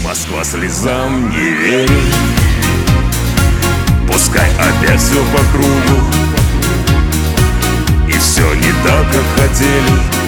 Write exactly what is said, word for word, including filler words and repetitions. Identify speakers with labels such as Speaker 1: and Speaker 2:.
Speaker 1: Москва слезам не верит. Пускай опять все по кругу, и все не так, как хотели.